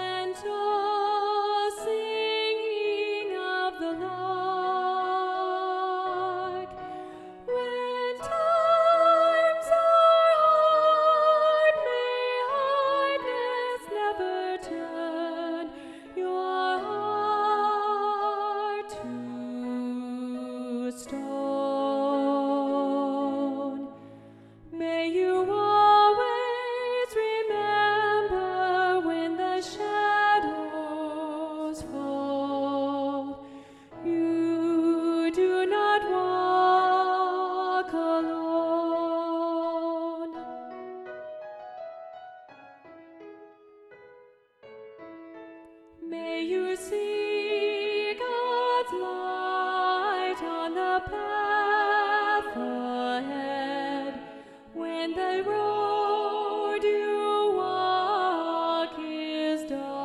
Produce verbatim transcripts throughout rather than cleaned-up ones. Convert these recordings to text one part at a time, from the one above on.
gentle singing of the lark. When times are hard, may hardness never turn your heart to stone. May you always remember when the shadows fall, you do not walk alone. May you see God's light on the path ahead. When the road you walk is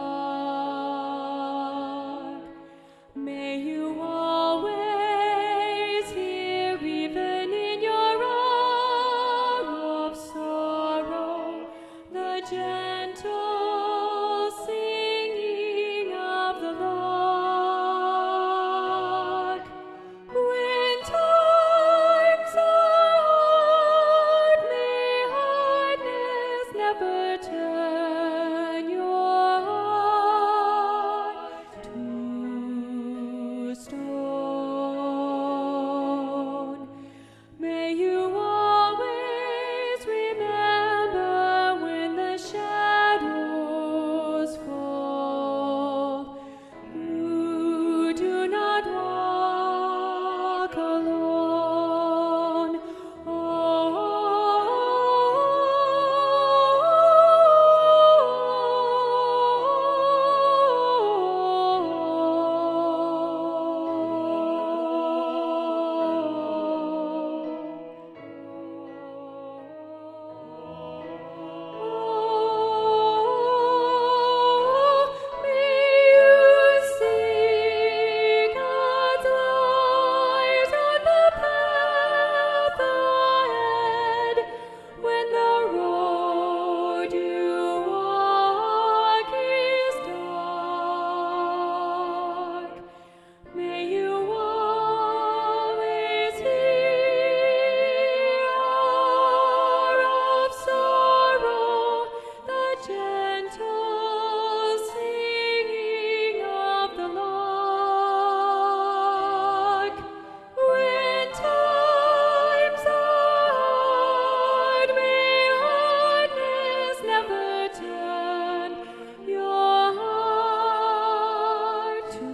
dark, may you always hear, even in your hour of sorrow, the gentle singing of the lark. When times are hard, may hardness never turn your heart to stone. May you always remember when the shadows fall, you do not walk alone. May you see God's light on the path ahead. When the road you walk is dark, may you always hear, hour of sorrow, the gentle singing of the lark. When times are hard, may hardness never turn your heart to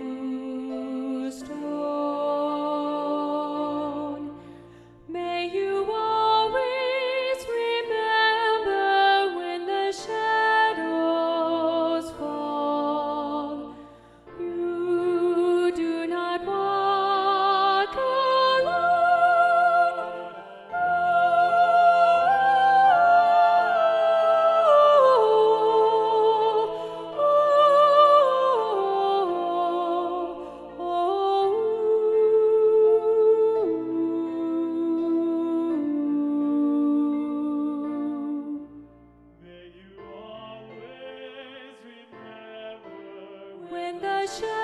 stone. May you always remember when the shadows fall, you do not walk alone. May you always remember When the shadows